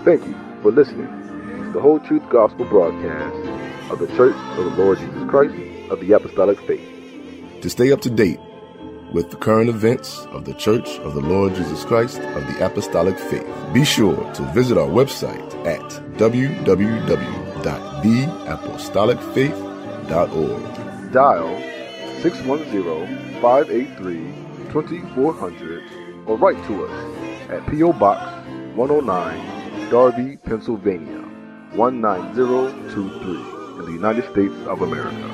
Thank you for listening to the Whole Truth Gospel broadcast of the Church of the Lord Jesus Christ of the Apostolic Faith. To stay up to date with the current events of the Church of the Lord Jesus Christ of the Apostolic Faith, be sure to visit our website at www.theapostolicfaith.org. Dial 610-583-2400 or write to us at P.O. Box 109, Darby, Pennsylvania 19023 in the United States of America.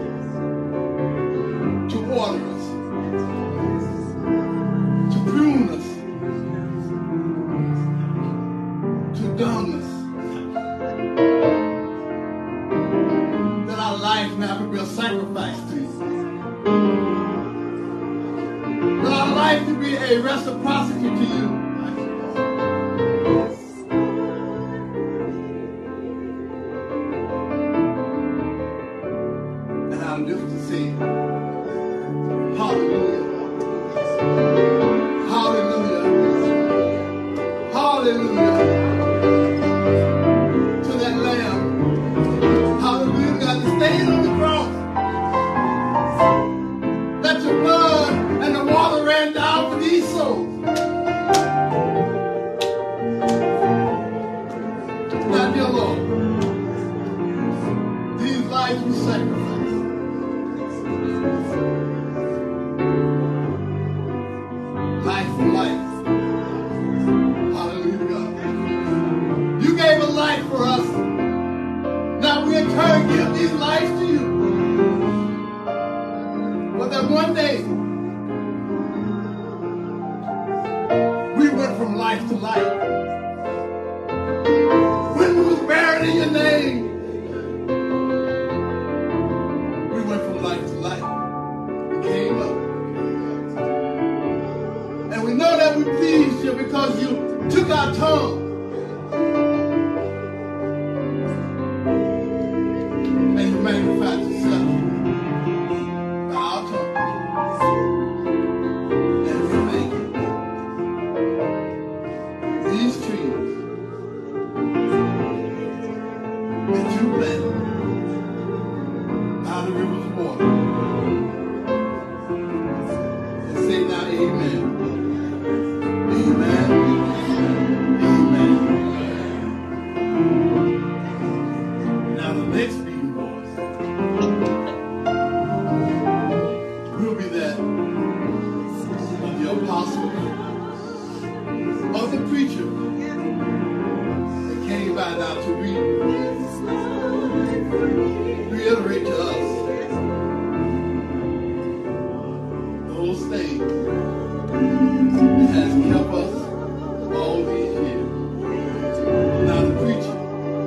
To prune life to be a reciprocity to you. And I'm just to say, hallelujah. Hallelujah. Hallelujah. To that Lamb. Hallelujah. God, the stain on the cross. That your blood and the water ran down for these souls. Now, dear Lord, these lives were sacrificed. Life for life. Hallelujah, God. You gave a life for us. Now we in turn give these lives to you. But that one day, we went from life to life. When we was buried in your name, we went from life to life. We came up. And we know that we pleased you because you took our tongue. And you magnified yourself by our tongue. And we thank you. These trees that you planted by the river's water. And say now, amen. Amen. Amen. Now the next beating voice will be that of the apostle, of the preacher that came by now to reiterate to us those things that has kept us all these years. Now the preacher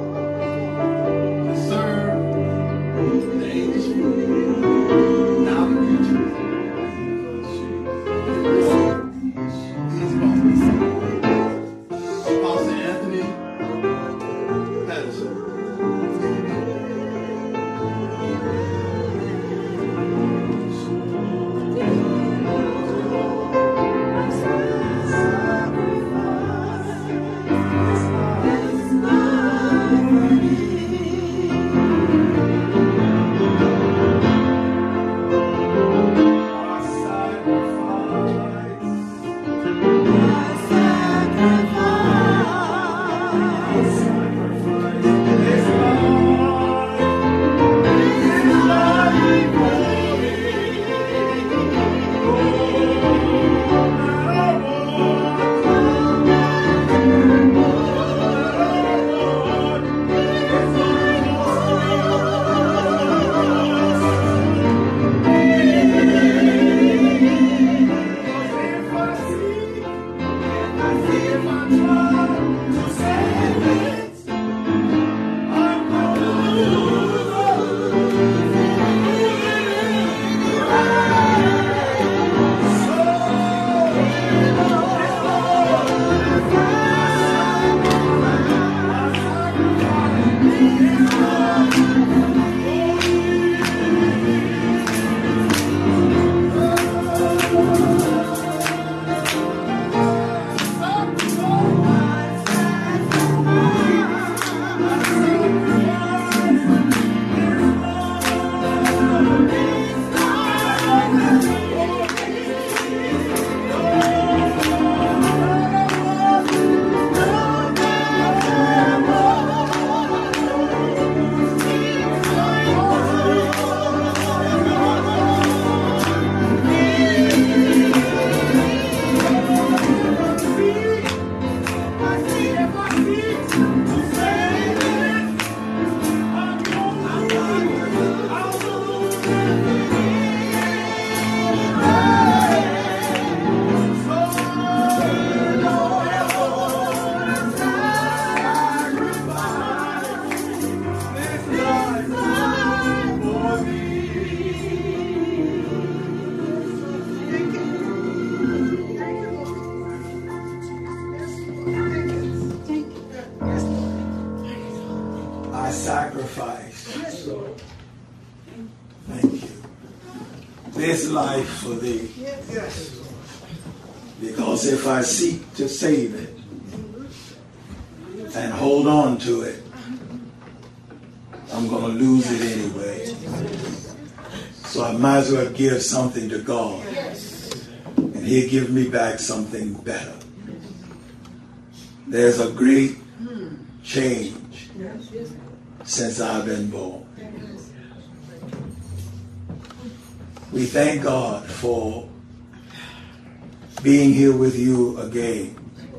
that served the English people. Now the preacher these moments. Apostle Anthony Patterson. this life for thee. Yes. Because if I seek to save it and hold on to it, I'm going to lose it anyway. So I might as well give something to God. And He'll give me back something better. There's a great change since I've been born. We thank God for being here with you again.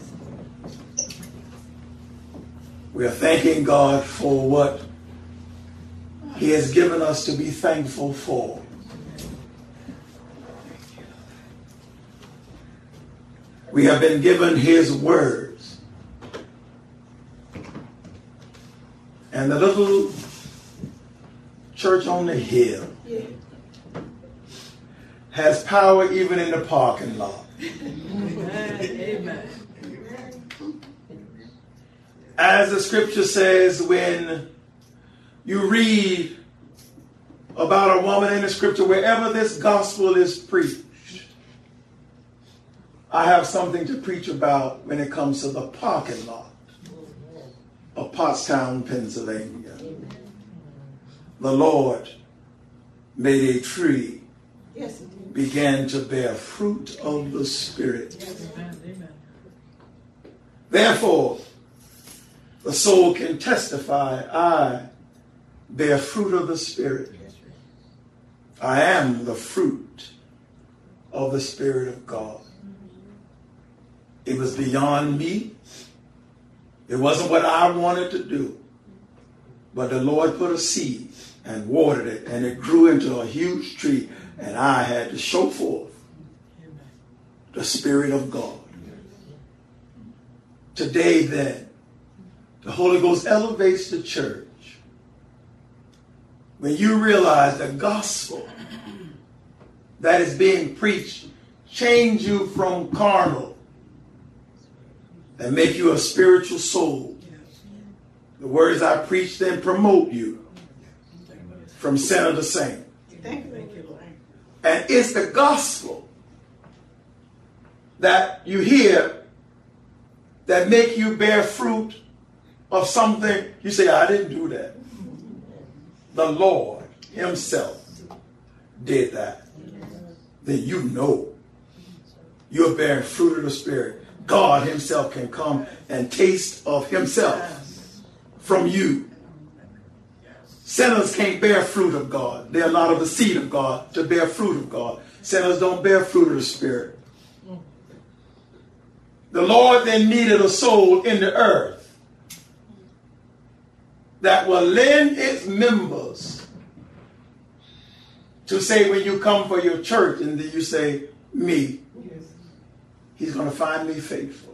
We are thanking God for what He has given us to be thankful for. We have been given His words. And the little church on the hill has power even in the parking lot. Amen. As the scripture says, when you read about a woman in the scripture, wherever this gospel is preached, I have something to preach about when it comes to the parking lot of Pottstown, Pennsylvania. The Lord made a tree began to bear fruit of the Spirit. Therefore, the soul can testify, I bear fruit of the Spirit. I am the fruit of the Spirit of God. It was beyond me. It wasn't what I wanted to do. But the Lord put a seed and watered it, and it grew into a huge tree. And I had to show forth the Spirit of God. Today, then, the Holy Ghost elevates the church. When you realize the gospel that is being preached change you from carnal and make you a spiritual soul. The words I preach then promote you from sinner to saint. And it's the gospel that you hear that make you bear fruit of something. You say, I didn't do that. The Lord Himself did that. Then you know you're bearing fruit of the Spirit. God Himself can come and taste of Himself from you. Sinners can't bear fruit of God. They're not of the seed of God to bear fruit of God. Sinners don't bear fruit of the Spirit. The Lord then needed a soul in the earth that will lend its members to say when you come for your church and then you say, me, He's going to find me faithful.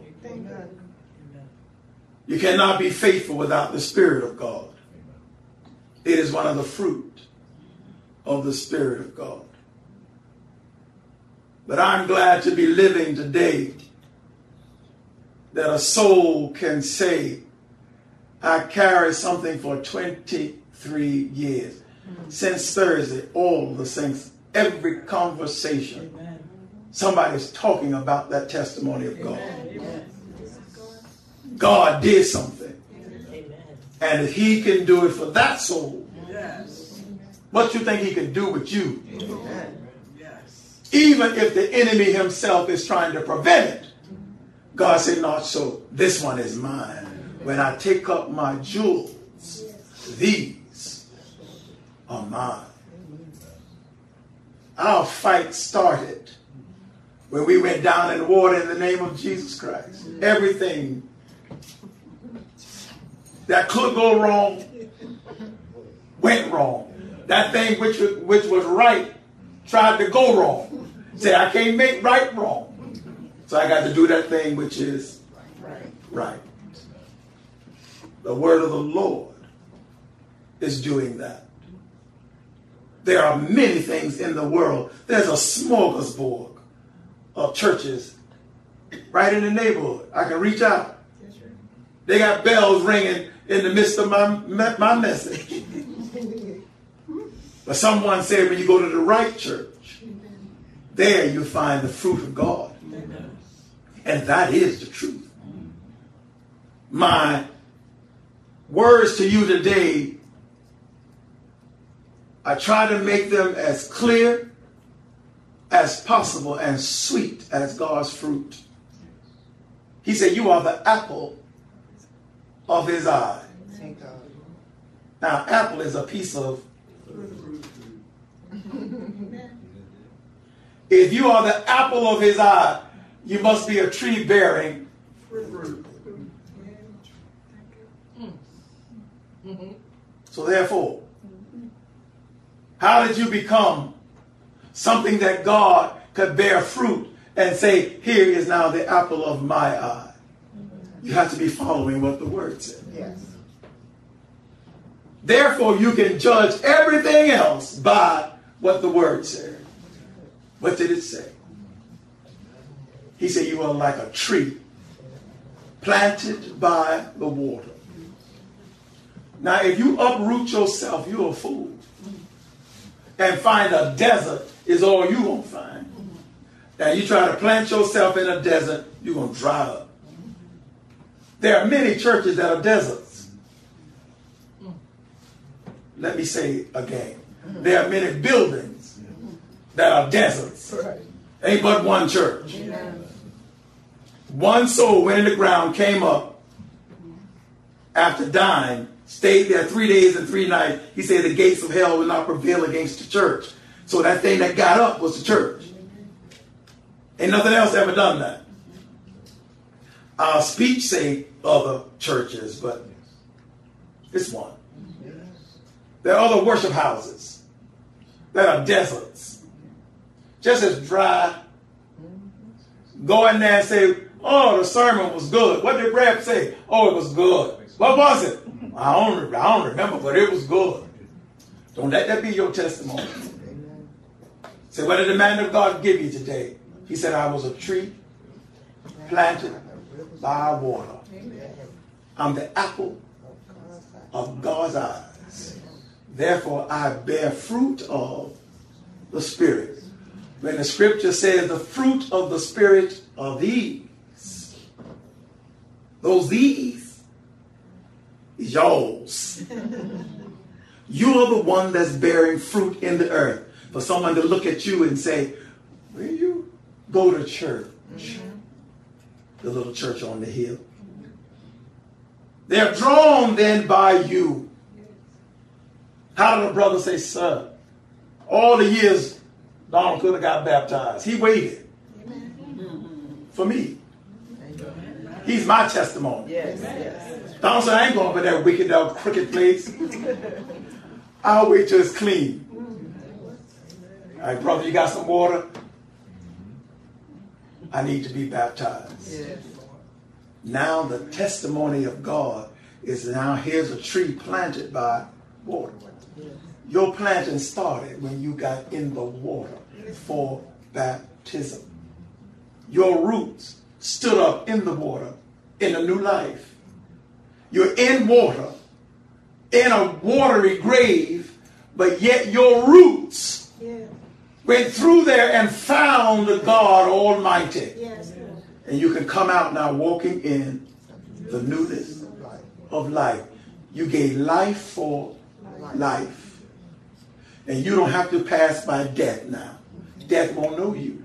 You cannot be faithful without the Spirit of God. It is one of the fruit of the Spirit of God. But I'm glad to be living today that a soul can say, I carry something for 23 years. Since Thursday, all the saints, every conversation, somebody's talking about that testimony of God. God did something. And if He can do it for that soul, what you think He can do with you? Even if the enemy himself is trying to prevent it, God said, not so. This one is mine. When I take up my jewels, these are mine. Our fight started when we went down in the water in the name of Jesus Christ. Everything that could go wrong went wrong. That thing which was right tried to go wrong. Say, I can't make right wrong. So I got to do that thing which is right. The word of the Lord is doing that. There are many things in the world. There's a smorgasbord of churches right in the neighborhood. I can reach out. They got bells ringing in the midst of my message. But someone said when you go to the right church, There you find the fruit of God. And that is the truth. My words to you today, I try to make them as clear as possible and sweet as God's fruit. He said, you are the apple of his eye. Now, apple is a piece of fruit. If you are the apple of his eye, you must be a tree bearing fruit. So therefore, how did you become something that God could bear fruit and say, here is now the apple of my eye? You have to be following what the word said. Yes. Therefore, you can judge everything else by what the word said. What did it say? He said you are like a tree planted by the water. Now, if you uproot yourself, you're a fool. And find a desert is all you're going to find. Now, you try to plant yourself in a desert, you're going to dry up. There are many churches that are deserts. Let me say again. There are many buildings that are deserts. Ain't but one church. One soul went in the ground, came up after dying, stayed there 3 days and 3 nights. He said the gates of hell will not prevail against the church. So that thing that got up was the church. Ain't nothing else ever done that. Our speech say other churches, but it's one. There are other worship houses that are deserts. Just as dry. Go in there and say, oh, the sermon was good. What did Brad say? Oh, it was good. What was it? I don't remember, but it was good. Don't let that be your testimony. Say, what did the man of God give you today? He said, I was a tree planted by water. I'm the apple of God's eyes. Therefore, I bear fruit of the Spirit. When the scripture says the fruit of the Spirit are these, these is yours. You are the one that's bearing fruit in the earth. For someone to look at you and say, where you go to church? The little church on the hill. They're drawn then by you. How did the brother say, sir, all the years Donald could have got baptized. He waited for me. He's my testimony. Donald said, I ain't going for that wicked, crooked place. I'll wait till it's clean. All right, brother, you got some water? I need to be baptized. Now the testimony of God is now here's a tree planted by water. Your planting started when you got in the water for baptism. Your roots stood up in the water in a new life. You're in water, in a watery grave, but yet your roots went through there and found the God Almighty. And you can come out now walking in the newness of life. You gave life for life. And you don't have to pass by death now. Death won't know you.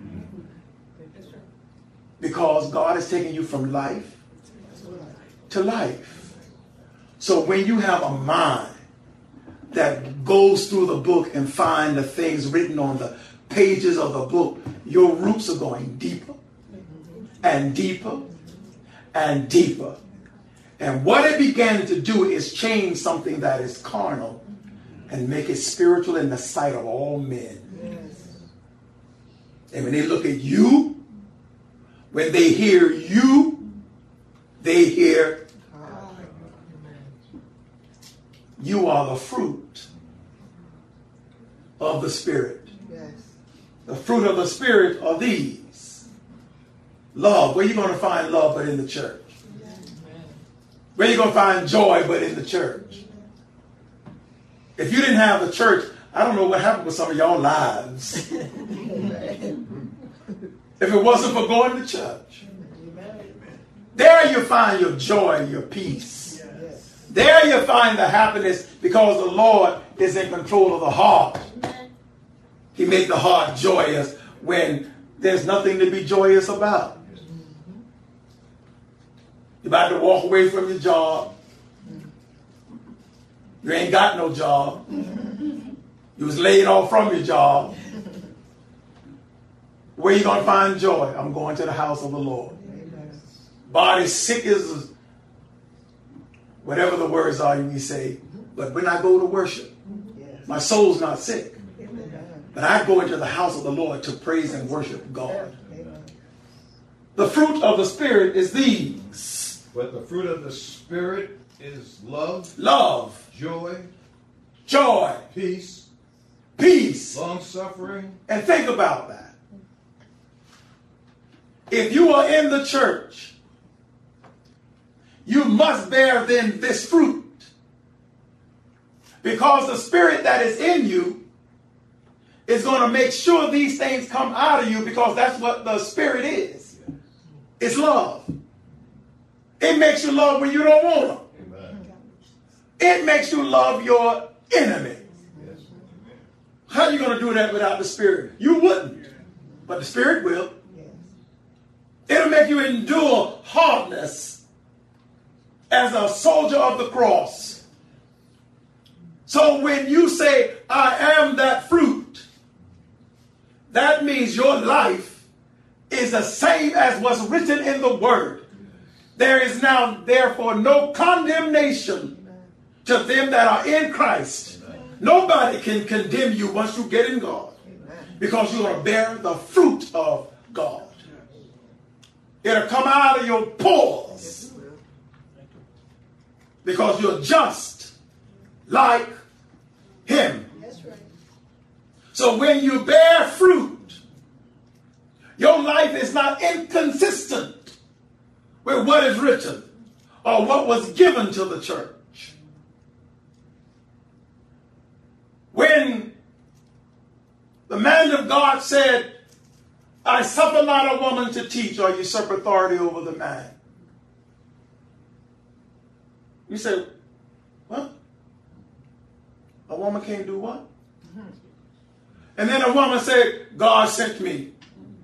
Because God has taken you from life to life. So when you have a mind that goes through the book and find the things written on the pages of the book, your roots are going deeper and deeper and deeper. And what it began to do is change something that is carnal and make it spiritual in the sight of all men. And when they look at you, when they hear you, they hear you are the fruit of the Spirit. The fruit of the Spirit are these. Love. Where are you going to find love but in the church? Where are you going to find joy but in the church? If you didn't have the church, I don't know what happened with some of y'all lives. if it wasn't for going to church. There you find your joy, your peace. There you find the happiness because the Lord is in control of the heart. He makes the heart joyous when there's nothing to be joyous about. You're about to walk away from your job. You ain't got no job. You was laid off from your job. Where you going to find joy? I'm going to the house of the Lord. Body sick as whatever the words are you say. But when I go to worship, my soul's not sick. But I go into the house of the Lord to praise and worship God. The fruit of the Spirit is these. But the fruit of the Spirit is love. Love. Joy. Joy. Peace. Peace. Long-suffering. And think about that. If you are in the church, you must bear then this fruit. Because the Spirit that is in you is going to make sure these things come out of you, because that's what the Spirit is. It's love. It makes you love when you don't want them. Amen. It makes you love your enemy. Yes. How are you going to do that without the Spirit? You wouldn't. But the Spirit will. Yes. It'll make you endure hardness as a soldier of the cross. So when you say, I am that fruit, that means your life is the same as what's written in the Word. There is now, therefore, no condemnation to them that are in Christ. Nobody can condemn you once you get in God, because you're going to bear the fruit of God. It'll come out of your pores because you're just like Him. So when you bear fruit, your life is not inconsistent with what is written or what was given to the church. When the man of God said, I suffer not a woman to teach or usurp authority over the man. You say, what? A woman can't do what? And then a woman said, God sent me.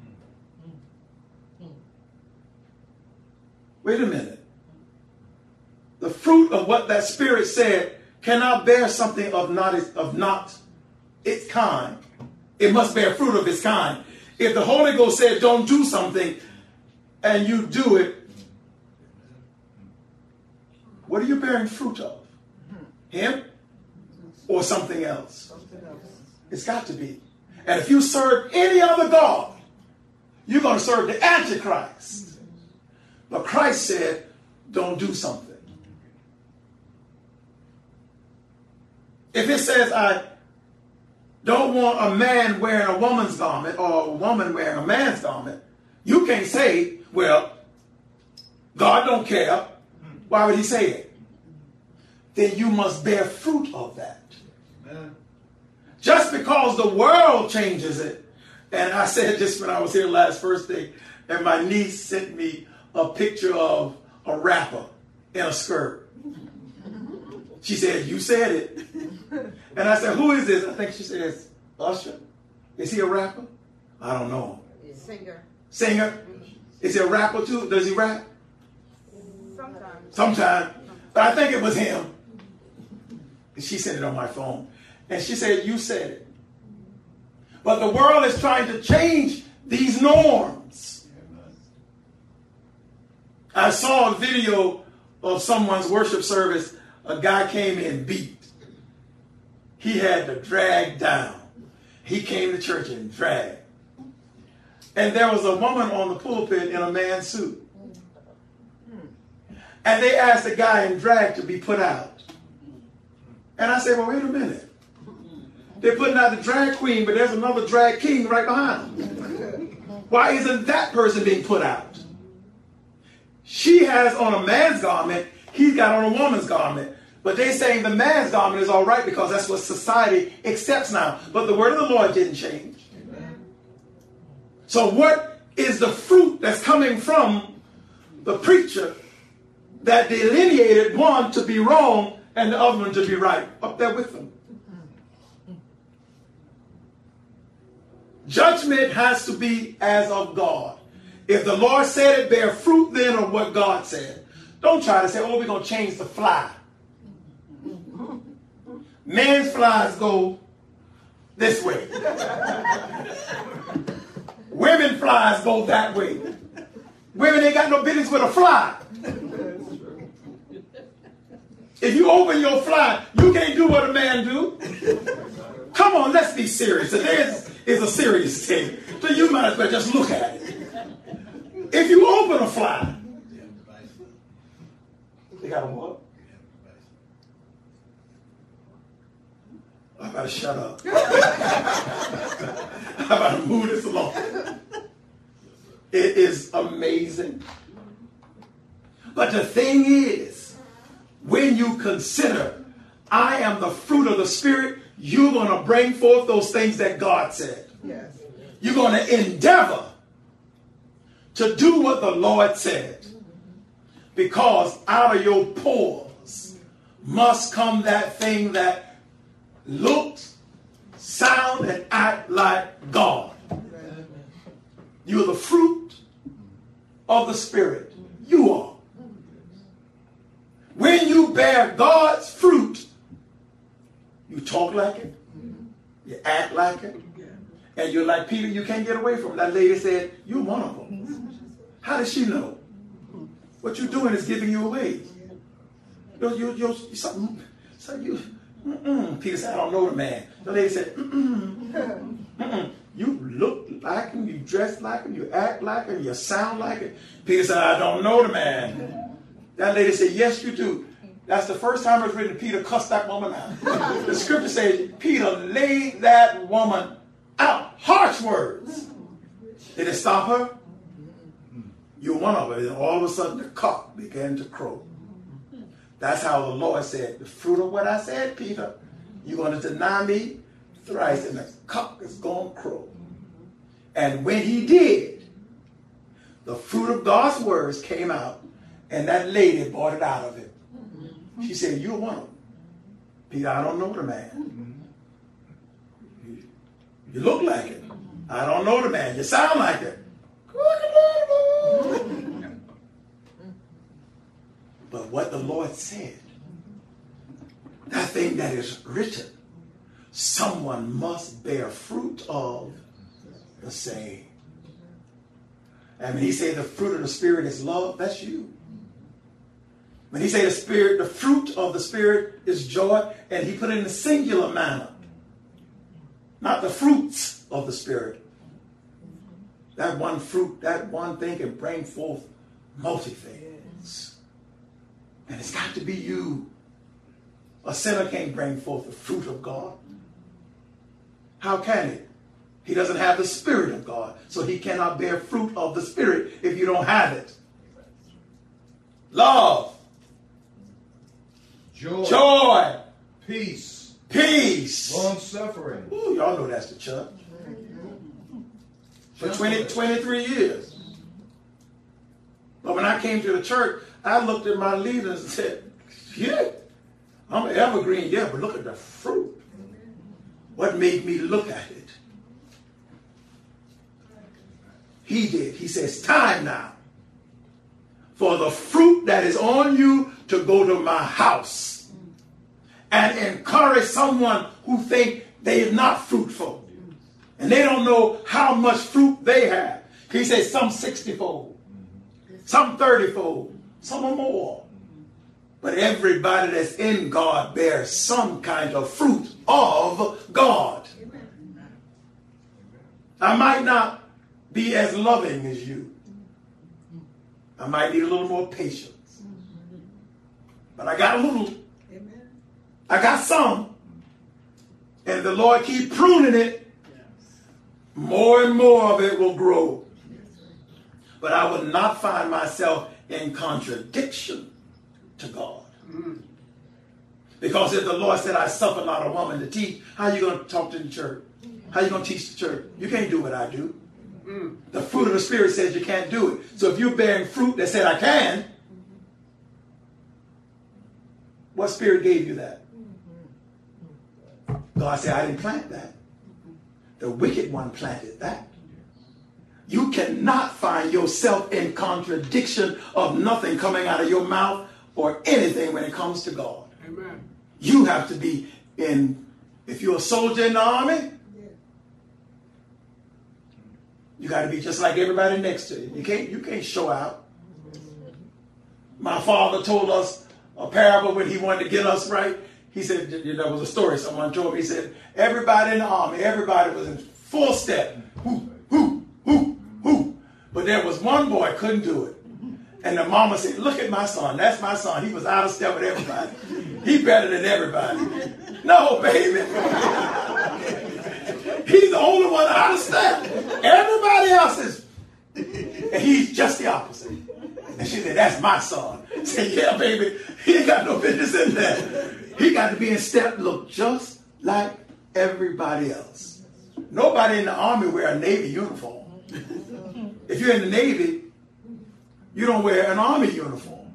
Wait a minute. The fruit of what that Spirit said cannot bear something of not its kind. It must bear fruit of its kind. If the Holy Ghost said don't do something and you do it, what are you bearing fruit of? Him or something else? It's got to be. And if you serve any other God, you're going to serve the Antichrist. But Christ said, don't do something. If it says, I don't want a man wearing a woman's garment or a woman wearing a man's garment, you can't say, well, God don't care. Why would He say it? Then you must bear fruit of that. Amen. Just because the world changes it. And I said this when I was here last Thursday, and my niece sent me a picture of a rapper in a skirt. She said, you said it. And I said, who is this? I think she says, Usher. Is he a rapper? I don't know. Singer. Singer? Is he a rapper too? Does he rap? Sometimes. But I think it was him. She sent it on my phone. And she said, you said it. But the world is trying to change these norms. I saw a video of someone's worship service. A guy came in beat. He had to drag down. He came to church and dragged. And there was a woman on the pulpit in a man's suit. And they asked the guy in drag to be put out. And I said, well, wait a minute. They're putting out the drag queen, but there's another drag king right behind them. Why isn't that person being put out? She has on a man's garment, he's got on a woman's garment. But they're saying the man's garment is all right because that's what society accepts now. But the word of the Lord didn't change. Amen. So what is the fruit that's coming from the preacher that delineated one to be wrong and the other one to be right, up there with them. Judgment has to be as of God. If the Lord said it, bear fruit then of what God said. Don't try to say, oh, we're going to change the fly. Men's flies go this way. Women flies go that way. Women ain't got no business with a fly. If you open your fly, you can't do what a man do. Come on, let's be serious. Today is a serious thing. So you might as well just look at it. If you open a fly, they got a what? I gotta shut up. I gotta move this along. It is amazing. But the thing is, when you consider, I am the fruit of the Spirit, you're going to bring forth those things that God said. Yes. You're going to endeavor to do what the Lord said. Because out of your pores must come that thing that looks, sound, and act like God. You're the fruit of the Spirit. You are. When you bear God's fruit, you talk like it, you act like it, and you're like Peter, you can't get away from it. That lady said, you're one of them. How does she know? What you're doing is giving you away. Peter said, I don't know the man. The lady said, you look like him, you dress like him, you act like him, you sound like it. Peter said, I don't know the man. That lady said, yes, you do. That's the first time it's written Peter cussed that woman out. The scripture says Peter laid that woman out. Harsh words. Did it stop her? You're one of them. And all of a sudden the cock began to crow. That's how the Lord said, the fruit of what I said, Peter, you're going to deny me thrice and the cock is going to crow. And when he did, the fruit of God's words came out. And that lady brought it out of it. She said, you're one of them. Peter, I don't know the man. You look like it. I don't know the man. You sound like it. But what the Lord said, that thing that is written, someone must bear fruit of the same. And when he said the fruit of the Spirit is love, that's you. When he said the fruit of the Spirit is joy, and he put it in a singular manner, not the fruits of the Spirit. That one fruit, that one thing can bring forth multi things. And it's got to be you. A sinner can't bring forth the fruit of God. How can he? He doesn't have the Spirit of God, so he cannot bear fruit of the Spirit if you don't have it. Love. Joy. Peace. Long suffering. Ooh, y'all know that's the church. For 23 years. But when I came to the church, I looked at my leaders and said, yeah, I'm an evergreen, yeah, but look at the fruit. What made me look at it? He did. He says, time now for the fruit that is on you to go to my house and encourage someone who think they are not fruitful and they don't know how much fruit they have. He says some 60-fold, some 30-fold, some are more. But everybody that's in God bears some kind of fruit of God. I might not be as loving as you. I might need a little more patience. But I got a little. I got some. And the Lord keep pruning it. More and more of it will grow. But I will not find myself in contradiction to God. Because if the Lord said, I suffer not a woman to teach, how are you going to talk to the church? How are you going to teach the church? You can't do what I do. The fruit of the Spirit says you can't do it. So if you're bearing fruit that said I can, what spirit gave you that? God said, I didn't plant that. The wicked one planted that. You cannot find yourself in contradiction of nothing coming out of your mouth or anything when it comes to God. Amen. You have to be in, if you're a soldier in the army, you got to be just like everybody next to you. You can't show out. My father told us a parable when he wanted to get us right. He said, there was a story someone told me. He said, everybody in the army, everybody was in full step. Whoo, whoo, whoo, whoo. But there was one boy couldn't do it. And the mama said, look at my son. That's my son. He was out of step with everybody. He better than everybody. No, baby. He's the only one out of step. Everybody else is. And he's just the opposite. And she said, that's my son. I said, yeah, baby. He ain't got no business in there. He got to be in step, look just like everybody else. Nobody in the army wear a Navy uniform. If you're in the Navy, you don't wear an army uniform.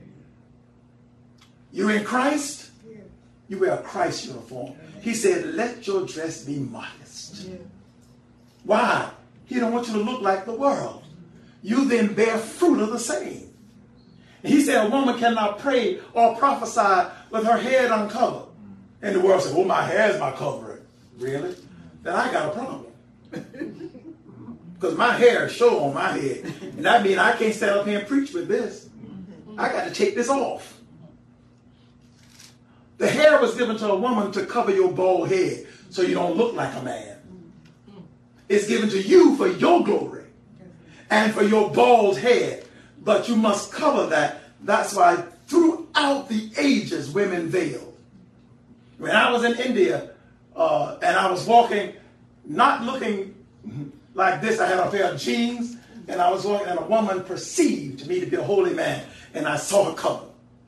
You're in Christ, you wear a Christ uniform. He said, let your dress be modest. Why? He don't want you to look like the world. You then bear fruit of the same. And he said a woman cannot pray or prophesy with her head uncovered. And the world said, well, my hair is my covering. Really? Then I got a problem. Because my hair is show on my head. And that means I can't stand up here and preach with this. I got to take this off. The hair was given to a woman to cover your bald head so you don't look like a man. It's given to you for your glory and for your bald head. But you must cover that. That's why throughout the ages, women veiled. When I was in India and I was walking, not looking like this, I had a pair of jeans and I was walking and a woman perceived me to be a holy man and I saw her cover.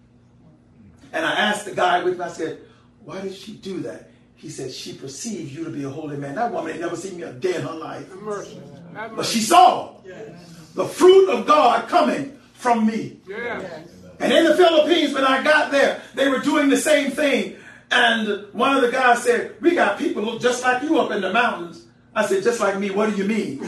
And I asked the guy with me, I said, why did she do that? He said, she perceives you to be a holy man. That woman ain't never seen me a day in her life. But she saw the fruit of God coming from me. And in the Philippines, when I got there, they were doing the same thing. And one of the guys said, we got people look just like you up in the mountains. I said, just like me, what do you mean?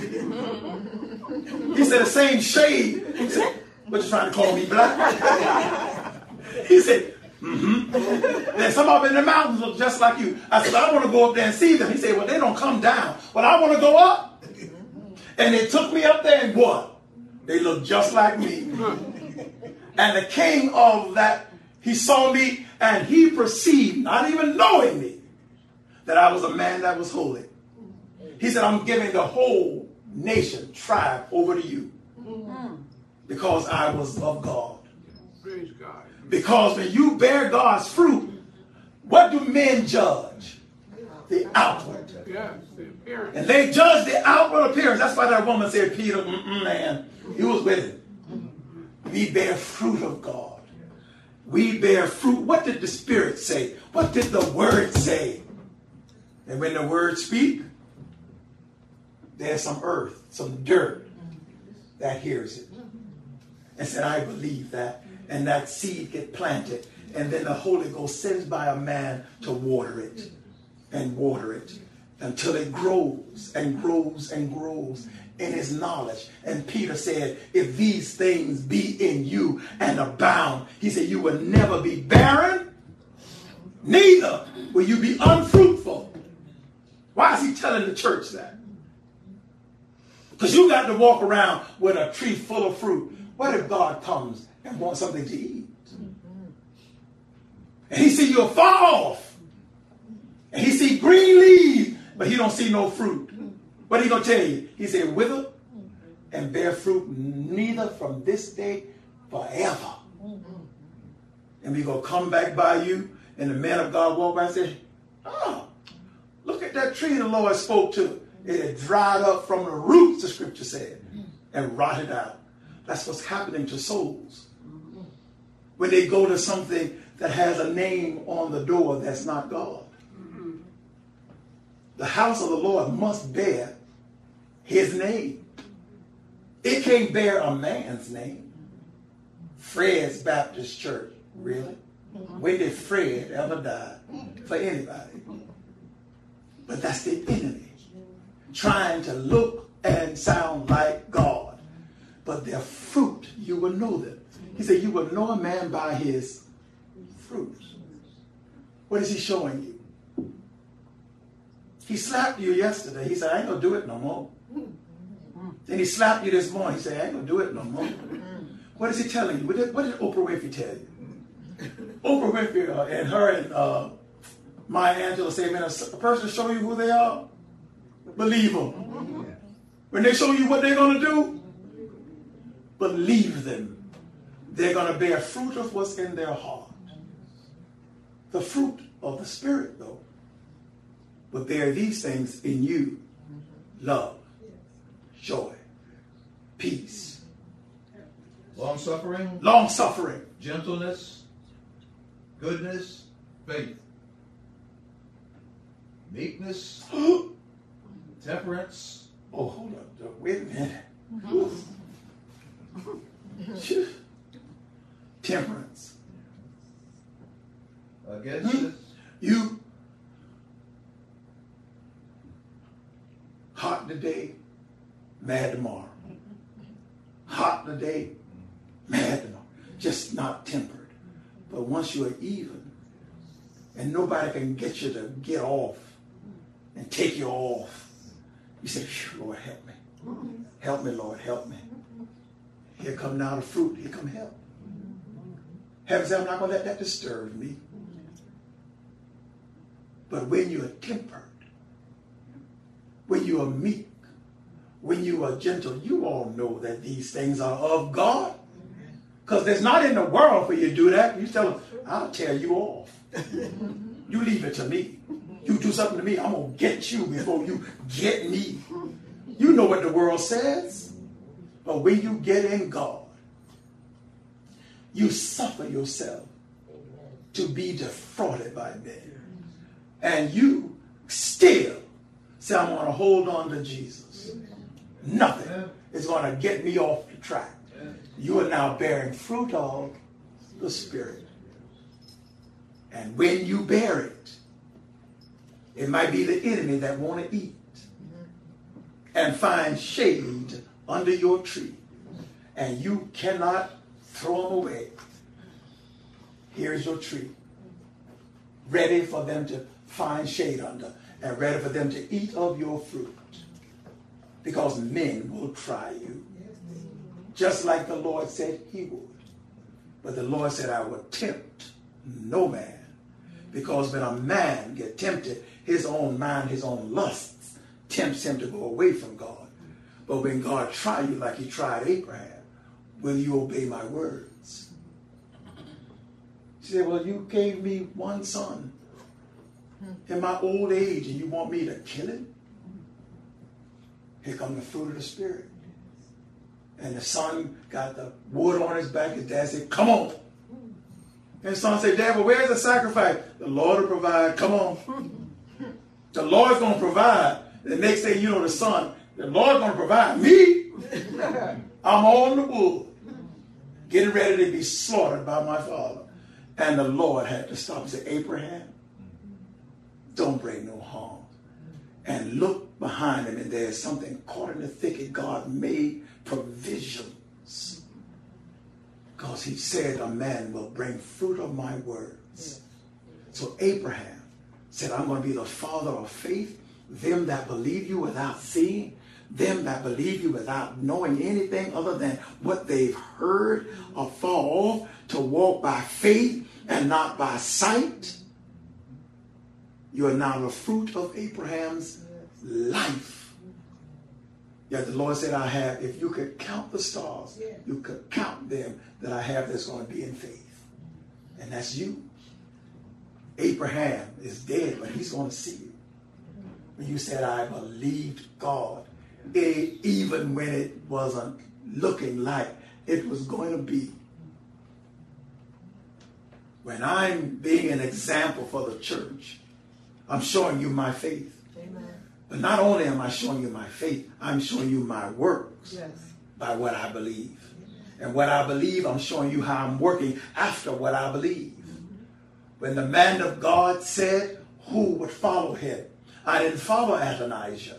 He said, the same shade. He said, what you trying to call me, black? He said, Then some up in the mountains look just like you. I said, I want to go up there and see them. He said, well, they don't come down. But I want to go up. And they took me up there and what? They look just like me. And the king of that, he saw me and he perceived, not even knowing me, that I was a man that was holy. He said, I'm giving the whole nation, tribe over to you. Because I was of God. Praise God. Because when you bear God's fruit, what do men judge? The outward. Yes, the appearance. And they judge the outward appearance. That's why that woman said, Peter, man, he was with it. We bear fruit of God. We bear fruit. What did the Spirit say? What did the Word say? And when the Word speak, there's some earth, some dirt that hears it. And said, I believe that. And that seed get planted. And then the Holy Ghost sends by a man to water it until it grows and grows and grows in his knowledge. And Peter said, if these things be in you and abound, he said, you will never be barren, neither will you be unfruitful. Why is he telling the church that? Because you got to walk around with a tree full of fruit. What if God comes and wants something to eat? And he see you far off. And he see green leaves, but he don't see no fruit. What he going to tell you? He said, wither and bear fruit neither from this day forever. And we going to come back by you, and the man of God walk by and say, oh, look at that tree the Lord spoke to. It had dried up from the roots, the scripture said, and rotted out. That's what's happening to souls. When they go to something that has a name on the door that's not God. The house of the Lord must bear his name. It can't bear a man's name. Fred's Baptist Church. Really? When did Fred ever die for anybody? But that's the enemy trying to look and sound like God. But their fruit, you will know them. He said, you will know a man by his fruit. What is he showing you? He slapped you yesterday. He said, I ain't going to do it no more. Then he slapped you this morning. He said, I ain't going to do it no more. What is he telling you? What did Oprah Winfrey tell you? Oprah Winfrey and her and Maya Angelou say, man, a person show you who they are, believe them. When they show you what they're going to do, believe them. They're going to bear fruit of what's in their heart. The fruit of the Spirit, though, will bear these things in you: love, joy, peace, long-suffering, gentleness, goodness, faith, meekness, temperance. Oh, hold up. Wait a minute. Temperance. Against this. You hot today, mad tomorrow. Hot today, mad tomorrow. Just not tempered. But once you are even, and nobody can get you to get off and take you off, you say, Lord, help me. Help me, Lord, help me. Here come now the fruit. Here come help. Heaven said, I'm not going to let that disturb me. But when you are tempered, when you are meek, when you are gentle, you all know that these things are of God. Because there's not in the world for you to do that. You tell them, I'll tear you off. You leave it to me. You do something to me, I'm going to get you before you get me. You know what the world says. But when you get in God, you suffer yourself to be defrauded by men. And you still say, I'm going to hold on to Jesus. Nothing is going to get me off the track. You are now bearing fruit of the Spirit. And when you bear it, it might be the enemy that want to eat and find shade under your tree. And you cannot throw them away. Here's your tree, ready for them to find shade under and ready for them to eat of your fruit. Because men will try you. Just like the Lord said he would. But the Lord said, I will tempt no man. Because when a man gets tempted, his own mind, his own lusts, tempts him to go away from God. But when God tries you like he tried Abraham, will you obey my words? She said, well, you gave me one son in my old age and you want me to kill him? Here comes the fruit of the Spirit. And the son got the wood on his back. His dad said, come on. And the son said, Dad, well, where's the sacrifice? The Lord will provide. Come on. The Lord's going to provide. The next day, you know, the son, the Lord's going to provide. Me? I'm on the wood, getting ready to be slaughtered by my father. And the Lord had to stop and say, Abraham, don't bring no harm. And look behind him, and there's something caught in the thicket. God made provisions. Because he said a man will bring fruit of my words. So Abraham said, I'm going to be the father of faith. Them that believe you without seeing. Them that believe you without knowing anything other than what they've heard afar off, to walk by faith and not by sight. You are now the fruit of Abraham's life. Yet the Lord said, I have, if you could count the stars, you could count them that I have that's going to be in faith. And that's you. Abraham is dead, but he's going to see you. When you said, I believed God, even when it wasn't looking like it was going to be. When I'm being an example for the church, I'm showing you my faith. Amen. But not only am I showing you my faith, I'm showing you my works. Yes. by what I believe. And what I believe, I'm showing you how I'm working after what I believe. When the man of God said who would follow him, I didn't follow Adonijah.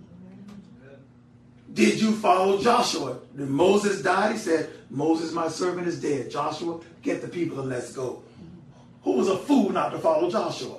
Did you follow Joshua? When Moses died, he said, Moses, my servant, is dead. Joshua, get the people and let's go. Who was a fool not to follow Joshua?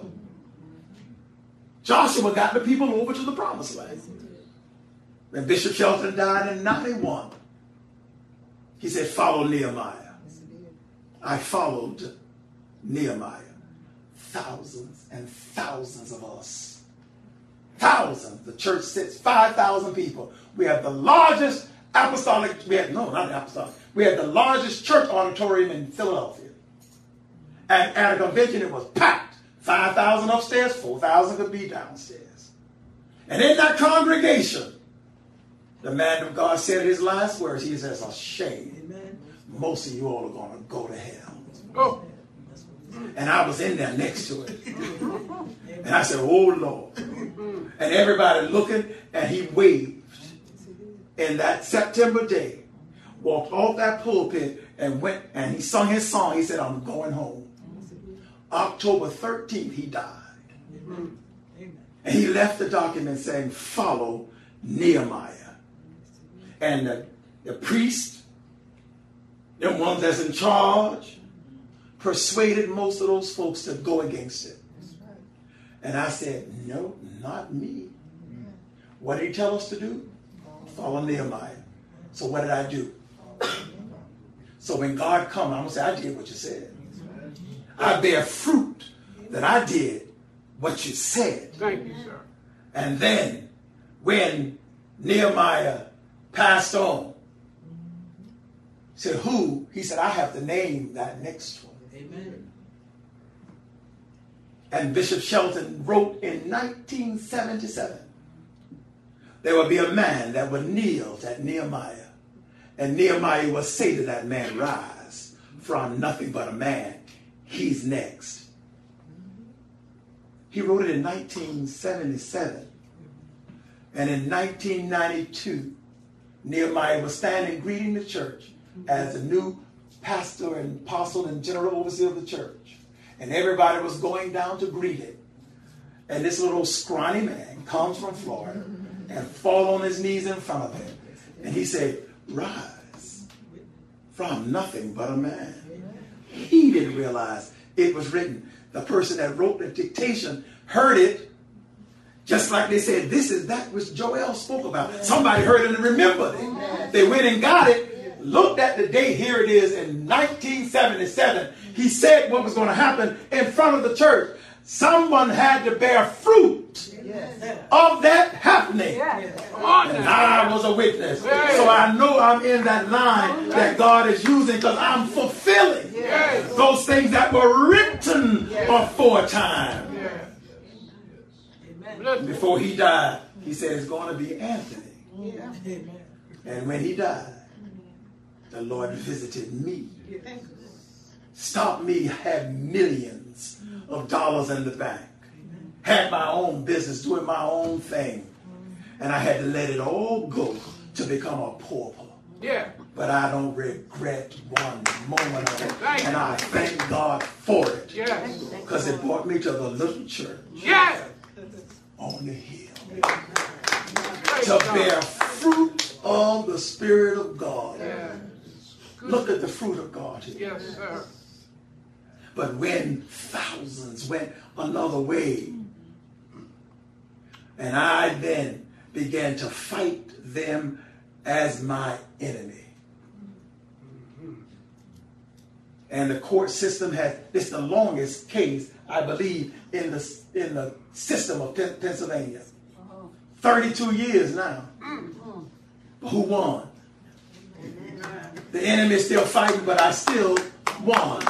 Joshua got the people over to the promised land. When Bishop Shelton died in 91, he said, follow Nehemiah. I followed Nehemiah. Thousands and thousands of us. Thousands. The church sits 5,000 people. We have the largest apostolic, we have the largest church auditorium in Philadelphia. And at a convention, it was packed. 5,000 upstairs, 4,000 could be downstairs. And in that congregation, the man of God said his last words. He says, a shame. Most of you all are going to go to hell. Oh. And I was in there next to it. And I said, oh, Lord. And everybody looking, and he waved. And that September day, walked off that pulpit and went, and he sung his song. He said, I'm going home. October 13th, he died. And he left the document saying, follow Nehemiah. And the priest, the ones that's in charge, persuaded most of those folks to go against it. And I said, no, not me. What did he tell us to do? Follow Nehemiah. So what did I do? So when God comes, I'm going to say, I did what you said. I bear fruit that I did what you said. Thank you, sir. And then when Nehemiah passed on, said, who? He said, I have to name that next one. Amen. And Bishop Shelton wrote in 1977, there would be a man that would kneel at Nehemiah. And Nehemiah would say to that man, rise from nothing but a man. He's next. He wrote it in 1977. And in 1992, Nehemiah was standing greeting the church as the new pastor and apostle and general overseer of the church. And everybody was going down to greet him. And this little scrawny man comes from Florida and fall on his knees in front of him. And he said, rise from nothing but a man. He didn't realize it was written. The person that wrote the dictation heard it, just like they said, this is that which Joel spoke about. Somebody heard it and remembered it. They went and got it, looked at the date. Here it is in 1977. He said what was going to happen in front of the church. Someone had to bear fruit of that happening. And I was a witness. So I know I'm in that line that God is using because I'm fulfilling those things that were written aforetime. Before he died, he said it's going to be Anthony. And when he died, the Lord visited me. Stopped me, had millions of dollars in the bank. Had my own business, doing my own thing. And I had to let it all go to become a pauper. But I don't regret one moment of it. And I thank God for it. Because it brought me to the little church on the hill. To bear fruit of the Spirit of God. Look at the fruit of God here. Yes, sir. But when thousands went another way, and I then began to fight them as my enemy. And the court system this is the longest case, I believe, in the system of Pennsylvania. 32 years now. But who won? The enemy is still fighting, but I still won.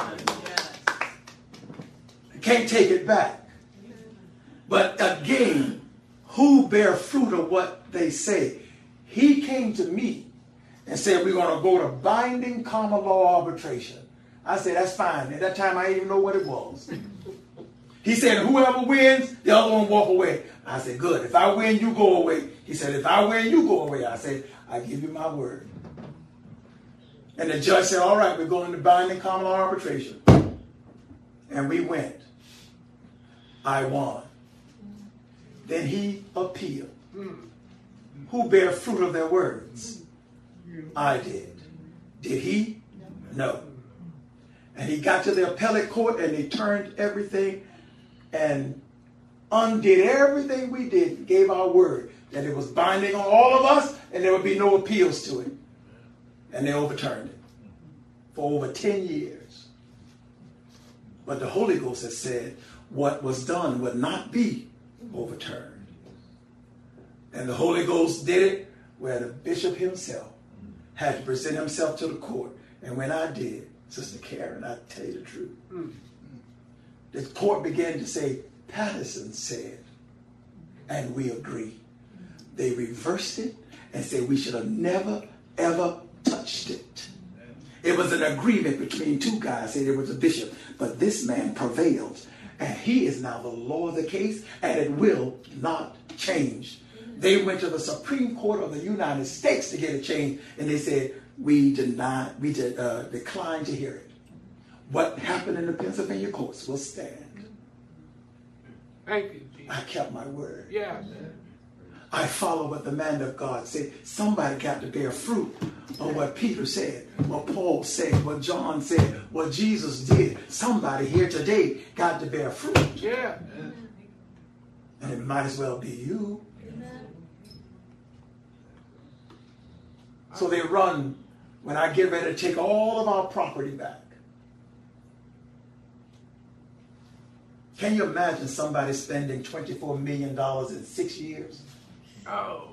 I can't take it back. But again, who bear fruit of what they say? He came to me and said, we're going to go to binding common law arbitration. I said, that's fine. At that time, I didn't even know what it was. He said, whoever wins, the other one walk away. I said, good. If I win, you go away. He said, if I win, you go away. I said, I give you my word. And the judge said, all right, we're going to binding common law arbitration. And we went. I won. Then he appealed. Who bare fruit of their words? I did. Did he? No. And he got to the appellate court and they turned everything and undid everything we did, gave our word that it was binding on all of us and there would be no appeals to it. And they overturned it for over 10 years. But the Holy Ghost has said what was done would not be overturned. And the Holy Ghost did it where the bishop himself had to present himself to the court. And when I did, Sister Karen, I tell you the truth, the court began to say, Patterson said, and we agree. They reversed it and said we should have never, ever touched it. It was an agreement between two guys, said it was a bishop, but this man prevailed. And he is now the law of the case, and it will not change. They went to the Supreme Court of the United States to get it changed, and they said, we declined to hear it. What happened in the Pennsylvania courts will stand. Thank you, Jesus. I kept my word. Yes. I follow what the man of God said. Somebody got to bear fruit of what Peter said, what Paul said, what John said, what Jesus did. Somebody here today got to bear fruit. Yeah. And it might as well be you. So they run when I get ready to take all of our property back. Can you imagine somebody spending $24 million in 6 years? Oh.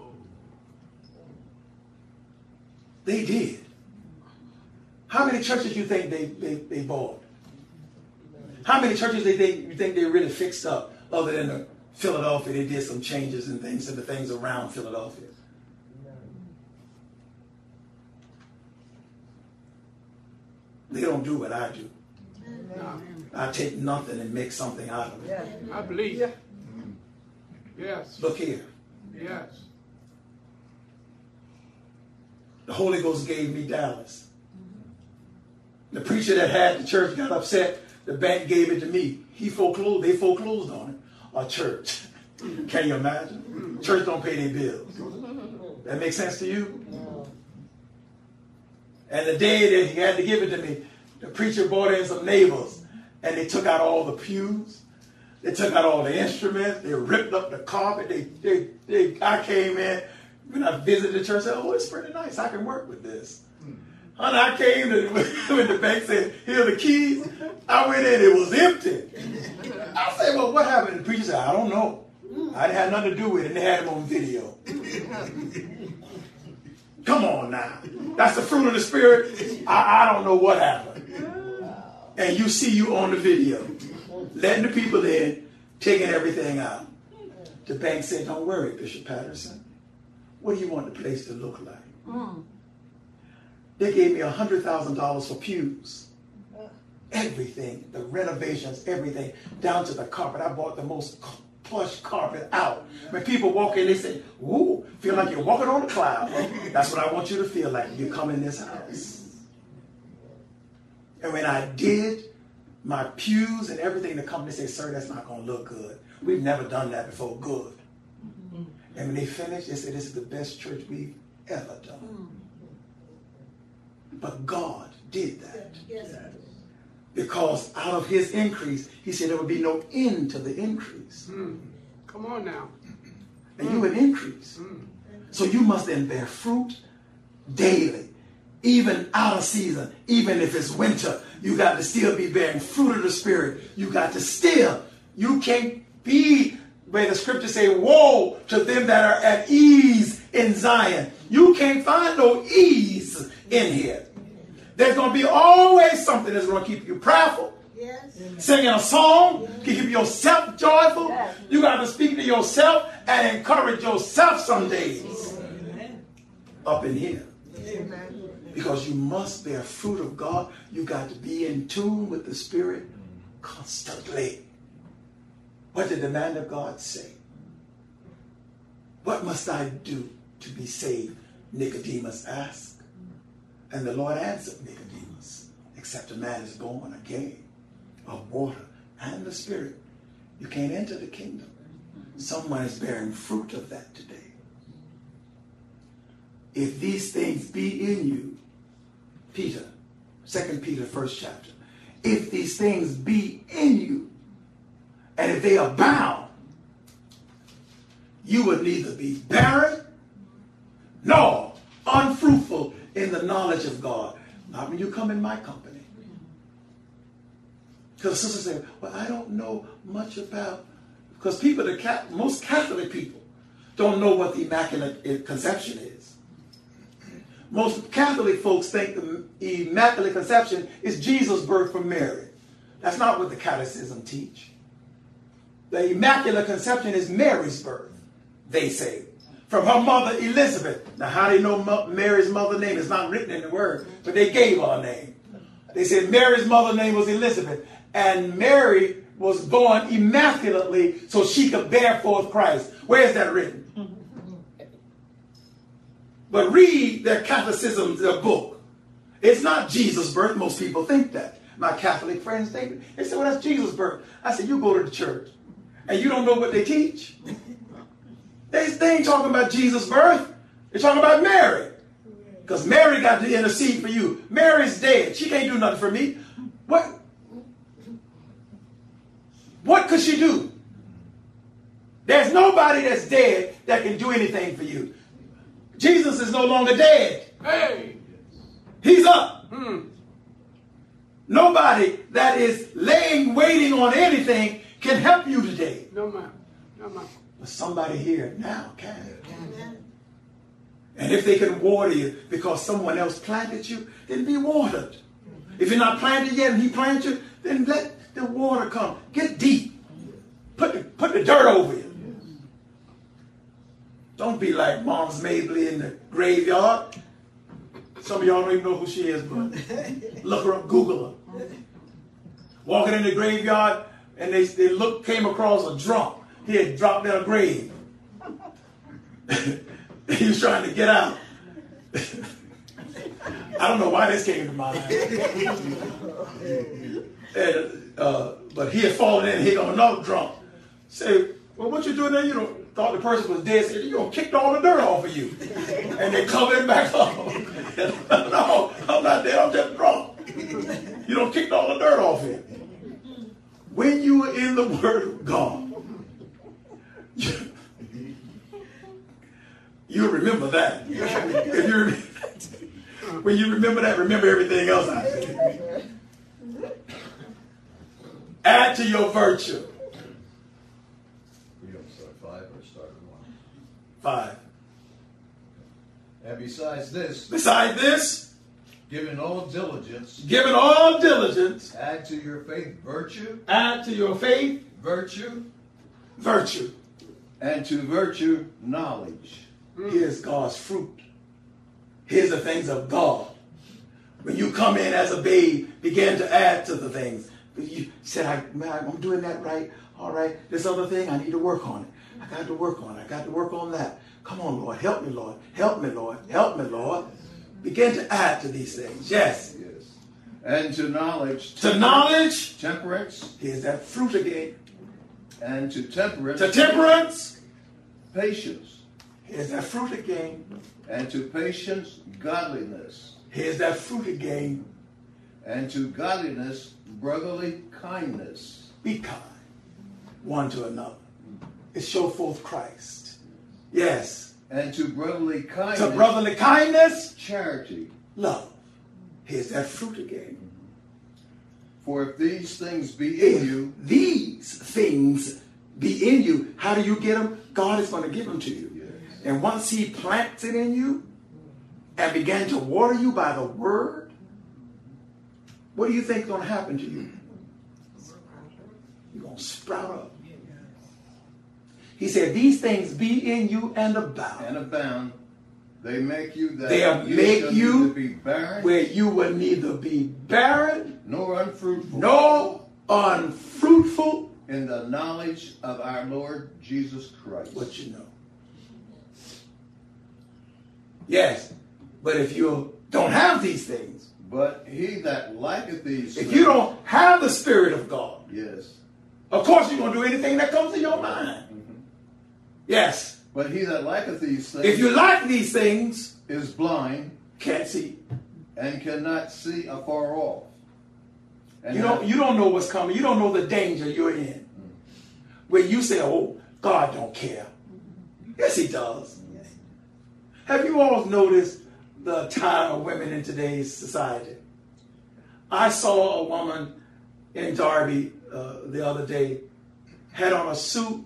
They did. How many churches you think they bought? How many churches you think they really fixed up other than Philadelphia? They did some changes and things to the things around Philadelphia. They don't do what I do. No. I take nothing and make something out of it. I believe. Yes. Look here. Yes. The Holy Ghost gave me Dallas. The preacher that had the church got upset. The bank gave it to me. They foreclosed on it. A church. Can you imagine? Church don't pay their bills. That makes sense to you? And the day that he had to give it to me, the preacher brought in some neighbors and they took out all the pews. They took out all the instruments. They ripped up the carpet. I came in when I visited the church. I said, oh, it's pretty nice. I can work with this. And I came to when the bank said, here are the keys. I went in, it was empty. I said, well, what happened? The preacher said, I don't know. I didn't have nothing to do with it. And they had him on video. Come on now. That's the fruit of the Spirit. I don't know what happened. And you see you on the video. Letting the people in, taking everything out. The bank said, don't worry, Bishop Patterson. What do you want the place to look like? They gave me $100,000 for pews. Everything, the renovations, everything, down to the carpet. I bought the most plush carpet out. When people walk in, they say, ooh, feel like you're walking on a cloud. That's what I want you to feel like when you come in this house. And when I did my pews and everything, the company said, sir, that's not going to look good. We've never done that before. Good. And when they finished, they said, this is the best church we've ever done. But God did that. Because out of his increase, he said there would be no end to the increase. Come on now. And you would increase. So you must then bear fruit daily. Even out of season, even if it's winter, you got to still be bearing fruit of the Spirit. You got to still. You can't be where the scriptures say, woe to them that are at ease in Zion. You can't find no ease in here. There's going to be always something that's going to keep you prayerful. Yes. Singing a song to keep yourself joyful. Yes. You got to speak to yourself and encourage yourself some days. Amen. Up in here. Amen. Because you must bear fruit of God. You got to be in tune with the Spirit constantly. What did the man of God say? What must I do to be saved? Nicodemus asked. And the Lord answered Nicodemus, except a man is born again of water and the Spirit, you can't enter the kingdom. Someone is bearing fruit of that today. If these things be in you, Peter, 2 Peter, 1st chapter, if these things be in you, and if they abound, you would neither be barren nor unfruitful in the knowledge of God. Not when you come in my company. Because sisters say, well, I don't know much about, because people, most Catholic people don't know what the Immaculate Conception is. Most Catholic folks think the Immaculate Conception is Jesus' birth from Mary. That's not what the Catechism teach. The Immaculate Conception is Mary's birth, they say, from her mother Elizabeth. Now, how do you know Mary's mother's name? It's not written in the word, but they gave her a name. They said Mary's mother's name was Elizabeth, and Mary was born immaculately so she could bear forth Christ. Where is that written? But read their catechism, their book. It's not Jesus' birth. Most people think that. My Catholic friends think it. They say, well, that's Jesus' birth. I said, you go to the church and you don't know what they teach. They ain't talking about Jesus' birth. They're talking about Mary. Because Mary got to intercede for you. Mary's dead. She can't do nothing for me. What could she do? There's nobody that's dead that can do anything for you. Jesus is no longer dead. Hey! He's up. Nobody that is waiting on anything can help you today. No, ma'am. No, ma'am. But somebody here now can. And if they can water you because someone else planted you, then be watered. If you're not planted yet and he planted you, then let the water come. Get deep. Put the dirt over you. Don't be like Mom's Mabley in the graveyard. Some of y'all don't even know who she is, but look her up, Google her. Walking in the graveyard, and they came across a drunk. He had dropped in a grave. He was trying to get out. I don't know why this came to mind. But he had fallen in, here on another drunk. Say, well, what you doing there? You don't thought the person was dead. Said, you gonna kick all the dirt off of you. And they covered him back up. No, I'm not dead, I'm just drunk. You don't kick all the dirt off him. When you are in the Word of God, you remember that. If you when you remember that, remember everything else I said. Add to your virtue. We don't start 5 or start at 1. 5. And besides this, giving all diligence, add to your faith virtue, virtue, and to virtue knowledge. Here's God's fruit. Here's the things of God. When you come in as a babe, begin to add to the things. You said, I'm doing that right. All right. This other thing, I need to work on it. I got to work on it. I got to work on that. Come on, Lord. Help me, Lord. Help me, Lord. Help me, Lord. Begin to add to these things. Yes. And to knowledge. Temperance. Here's that fruit again. And to temperance. Patience. Here's that fruit again. And to patience, godliness. Here's that fruit again. And to godliness, brotherly kindness. Be kind one to another. It show forth Christ. Yes. And to brotherly kindness. Charity. Love. Here's that fruit again. For if these things be in you. These things be in you. How do you get them? God is going to give them to you. Yes. And once he plants it in you and began to water you by the word, what do you think is going to happen to you? You're going to sprout up. He said, these things be in you and abound. They make you that make you be barren, where you will neither be barren nor unfruitful in the knowledge of our Lord Jesus Christ. What you know. Yes, but if you're don't have these things. But he that liketh these If things, you don't have the Spirit of God, yes. of course you're going to do anything that comes to your mind. Yes. But he that liketh these things If you like these things, is blind can't see. and cannot see afar off. And You don't know what's coming. You don't know the danger you're in. Where you say, oh, God don't care. Yes, he does. Have you all noticed the time of women in today's society? I saw a woman in Darby the other day, had on a suit.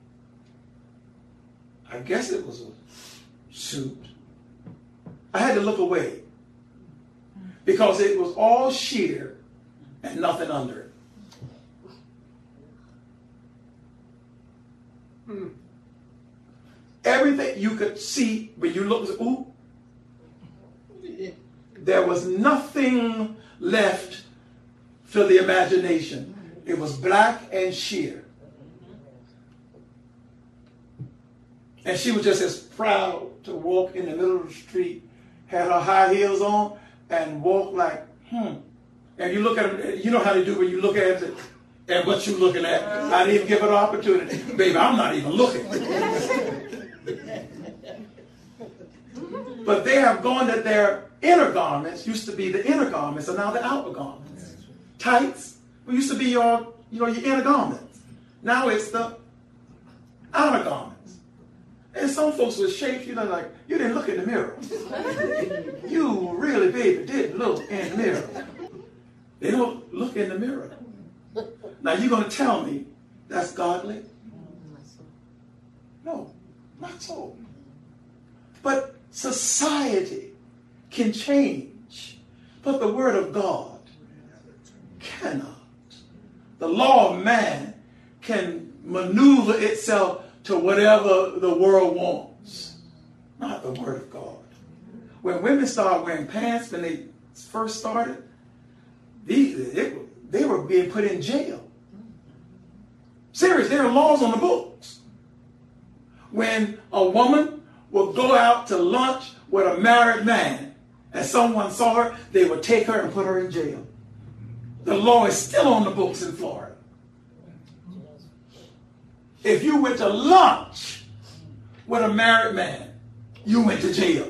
I guess it was a suit. I had to look away because it was all sheer and nothing under it. Everything you could see when you looked, ooh, there was nothing left to the imagination. It was black and sheer. And she was just as proud to walk in the middle of the street, had her high heels on, and walk like, And you look at them, you know how they do when you look at it, and what you looking at. I didn't even give her the opportunity. Baby, I'm not even looking. But they have gone that their inner garments used to be the inner garments, and now the outer garments. Tights used to be your inner garments. Now it's the outer garments. And some folks would shake, like, you didn't look in the mirror. You really, baby, didn't look in the mirror. They don't look in the mirror. Now you're going to tell me that's godly? No, not so. But society can change, but the word of God cannot. The law of man can maneuver itself to whatever the world wants, not the word of God. When women started wearing pants when they first started, they were being put in jail. Seriously, there are laws on the books. When a woman would go out to lunch with a married man and someone saw her, they would take her and put her in jail. The law is still on the books in Florida. If you went to lunch with a married man, you went to jail.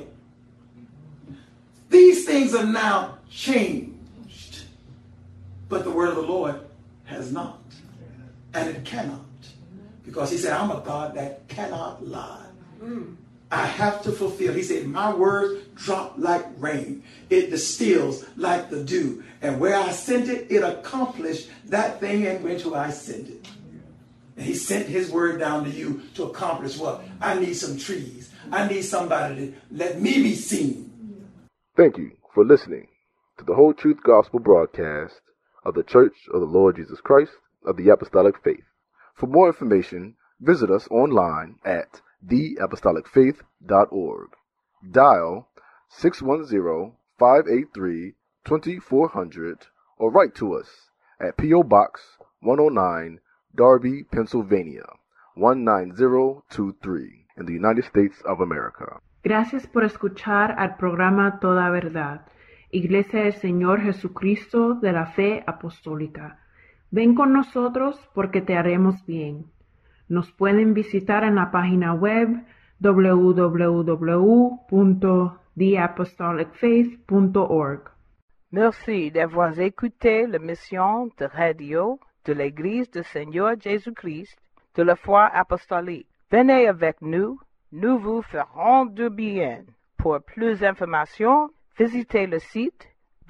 These things are now changed, but the word of the Lord has not, and it cannot, because he said, I'm a God that cannot lie. I have to fulfill. He said, my words drop like rain. It distills like the dew. And where I sent it, it accomplished that thing in which I sent it. And he sent his word down to you to accomplish what? I need some trees. I need somebody to let me be seen. Thank you for listening to the Whole Truth Gospel broadcast of the Church of the Lord Jesus Christ of the Apostolic Faith. For more information, visit us online at theapostolicfaith.org. Dial 610-583-2400 or write to us at P.O. Box 109, Darby, Pennsylvania 19023 in the United States of America. Gracias por escuchar al programa Toda Verdad, Iglesia del Señor Jesucristo de la Fe Apostólica. Ven con nosotros porque te haremos bien. Nos pueden visitar en la página web www.theapostolicfaith.org. Merci d'avoir écouté l'émission de radio de l'Église du Seigneur Jésus-Christ de la foi apostolique. Venez avec nous, nous vous ferons du bien. Pour plus d'informations, visitez le site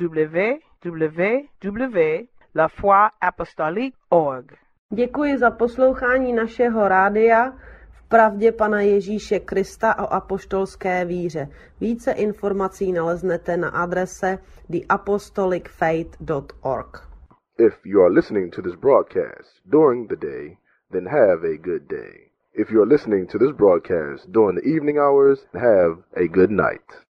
www.lafoiapostolique.org. Děkuji za poslouchání našeho rádia v pravdě Pana Ježíše Krista o apoštolské víře. Více informací naleznete na adrese theapostolicfaith.org. If you are listening to this broadcast during the day, then have a good day. If you are listening to this broadcast during the evening hours, have a good night.